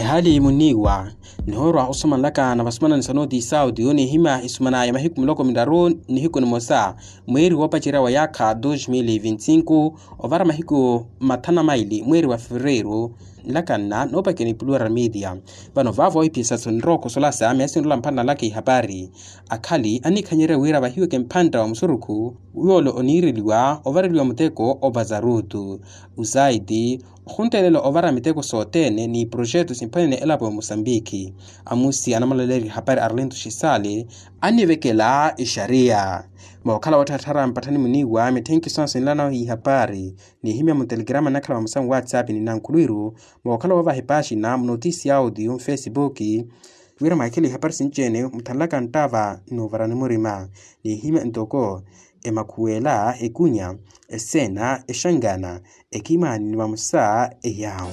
hali muniwa nihoro usman laka na basmana sanodi saudi ni hima ismana ya mahiku mloko mindaro ni hiku ni mosa mweri wapachira wa yaka 2025 ovara mahiku matana maili mweri wa Febrero lakana nopa keni Plural Media bano vavo ipisa sonroko solasa ameasinula mpanda laki habari akali anikanyere wira wahiwe kempanda wa msuruku uyolo oniriliwa ovariliwa muteko obazarutu uzaidi khuntelelo ovara miteko sotene ni projeto simpane elapo Mosambiki amusi anamaleri habari Arlindo Shisale anivekela isharia mawakala watatara mpatani muniwa metenki sonso nilana hii habari ni himya mtelegrama nakala wa musamu WhatsApp ni nankuluiru mawakala wava hepashi na mnotisi audio Facebooki wira maikili habari sinjene mtalaka ntava novarani murima ni himya ntoko emakuela ekunya esena eshangana ekimani ni wamusa eyao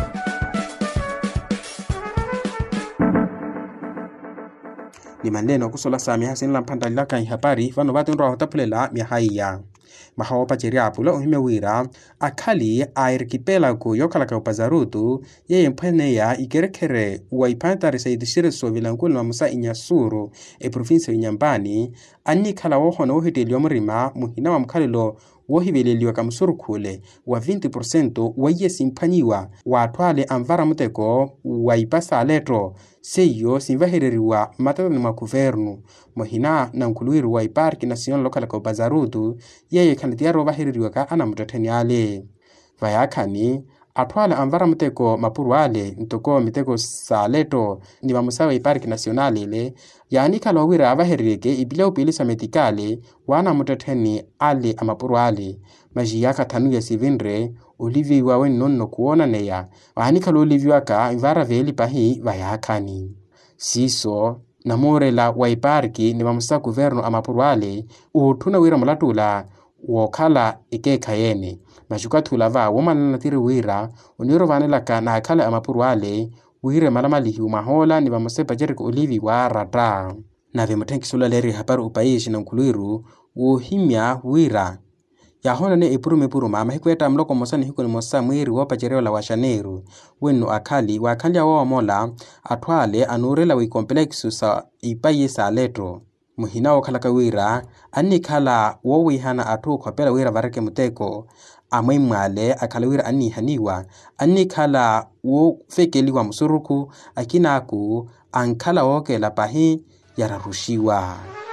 ni maneno kusola sami hasinla mpanda laka habari vano watu nroa hotapulela mihaiya mahawa pachiria apula uhime wira akali archipelago yokalaka upazarutu yeye mpaneya ikerekere waipantari saidishire sovilankulu na musa inyasuru provinsi inyambani anikala wohona wohitelio murima muhina wa mkalilo wohibeleliwa kamusurukule wa 20% wayesimpanyiwa watwale amvara muteko waipasa letro seyo simvahereriwa matatani mwa kuvernu mohina na nkuluiru wa Parque Nacional Local ka Bazarutu yeye kandiaro vahereriwa ka ana mutatani ale vayakani atwala amvara muteko mapuru ale ntoko miteko saleto ni bamusawe Parque Nacional ile yani kala wira avahereke ibile upilisa medikale wana mutatani ale amapuru ale majiyaka tanu ya sivinre Olivier wawe nonno kuona neya wani kala Olivier ka imvara veli pahi vayakani siso namorela wa Parque ni bamusa governo amapuru ale utuna wira mulatula wokala ikeka yene majukatula va womana tiri wira oniro vanelaka na kala amapuru ale wire malamali mahola ni bamusepa Jericho Olivier wa rata na vemutenki sola leri habari upaishi na nkuluiru wohimya wira yahona ne ipuru mama hikweta mloko mosani hiko ni mosa mwiri wopa jereo wa Janeiro wenu akali wakali wa mola atwale anurela wi kompleksu sa ipaye sa letro muhina wakalaka wira anikala wowihana atu kopela wira vareke muteko amwimwale akala wira anihaniwa anikala wo fekeliwa musuruku akinaku ankala wokela pahi yararushiwa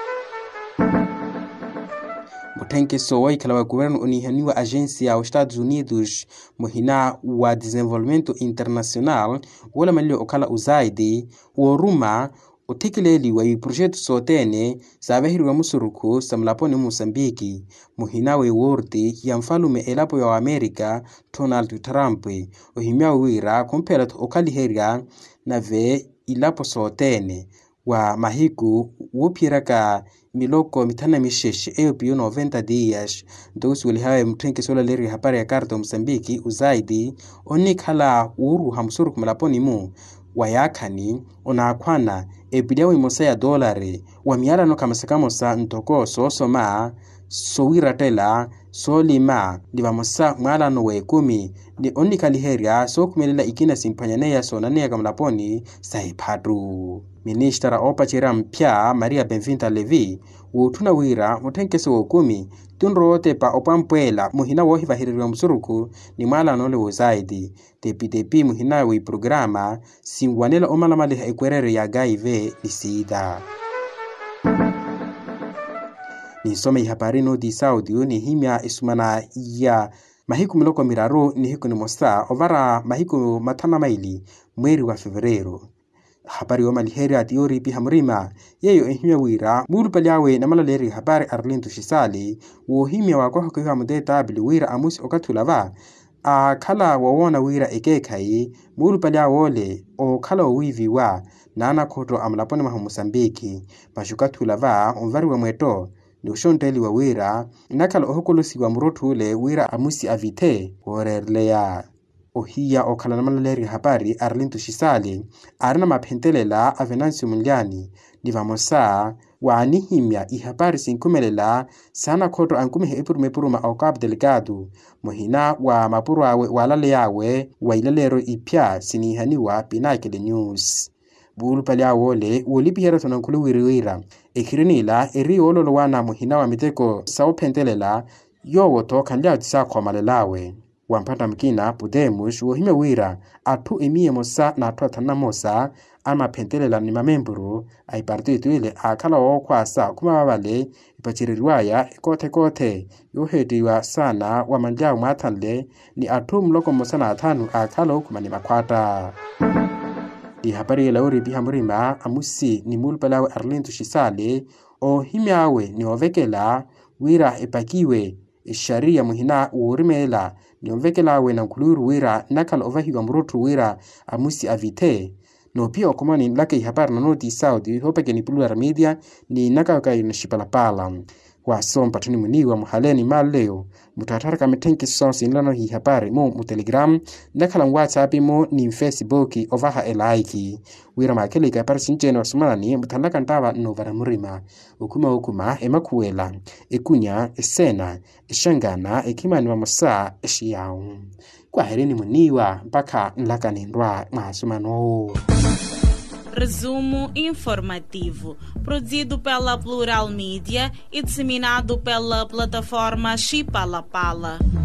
Mutenke sowa ikala wa governo unihaniwa agencia aos Estados Unidos muhina wa desenvolvimento internacional wala malio okala uzaidi woruma utikileli wa projeto sotene zavahiri wa musuruku samlaponi Mosambiki muhina we wordi ya mfalume elapo ya Amerika Donald Trump uhimya wira kumpela okaliheria na ve ilapo sotene wa mahiku wupiraka miloko mitana misheshi eopio 90 dias ndosi walihawe mtenke sola leri habari ya karto Mosambiki uzaidi onikala uru hamsuru kumalaponi mu wayakani onakwana epidewa imosa ya dolari wa miala no kamasakamosa ntoko sosoma sowiratela solima divamosa mwala no we 10 ni onikaliheria so kumelela ikina simpanyaneya sonanea kamalaponi saipadu Ministra opachira mpya Maria Benvinta Levi utuna wira mutenkese wo 10 tunrote pa opampwela muhina wohi vahiriwa msuruku ni mala nole wozaidi tepi muhina wi programa singwanela omalamali ekwerere ya gaive nisida nisome habari no di Saudi ni himya isumana ya mahiku miloko miraro ni hiku ni mosta ovara mahiku matana maili mweri wa Febrero habari wa maliheri atiori pi hamrima yeyo ehimya wira mulu paliawe na malaleri habari Arlindo Shisale wohimya wakoha kwa mudeta bili wira amusi okatulava kala wawona wira ekekai mulu paliawole o kala wivi wa nana koto amlaponi mahu Mosambiki mashukatulava umvari wa mweto ndoshondeli wa wira nakala ohokolosi wa murotu ule wira amusi avite horerleya ohia okala na malaleri habari Arlindo Shisale arina mapentelela Avenancio Muliani Nivamosa waanihimya ihabari sinkumelela sana khoto ankumehe epurumepuruma au Cabo Delgado mohina wa mapuru awe walale yawe wa ilalero ipya sinihaniwa Pinnacle News. Bulu pali awole wolipihera tonankulu wiriwira ekirinila eri ololo wana mohina wa miteko sao pentelela yowoto kanliao tisa kwa malelawe. Wampanda mkina Podemos wohime wira atu emiye mosa na atu atana mosa ama pentelela ni mamemburu ay partido ile akala okwasa kuma wabale ipachiriruaya kote yohediwa sana wa manjao matanle ni atu mloko mosa na atanu akala kuma ni makwata. Di habari la uri bihamurima amusi ni mulpalawe Arlindo Shisale o himiawe ni ovekela wira epakiwe sharia muhina urimela ni ovekela we na kuluru wira nakal ovahiwa mrutu wira amusi avite no pia okomani lake habari na noti Saudi hopeke ni Plural Media ni nakaka inashipalapala wa sompa tuni muniwa muhaleni maleo mutataraka metenki sonsi nilano hii habari mu Telegram nakala WhatsApp mu ni Facebook ovaha elaiki wira makele ikapari sinjeno wasumani mutalaka ntawa novara murima ukuma emakuela ekunya esena eshangana ekimani wa musa eshiyao kwa hereni muniwa mpaka nlaka nindwa masumano. Resumo informativo, produzido pela Plural Media e disseminado pela plataforma Chipalapala.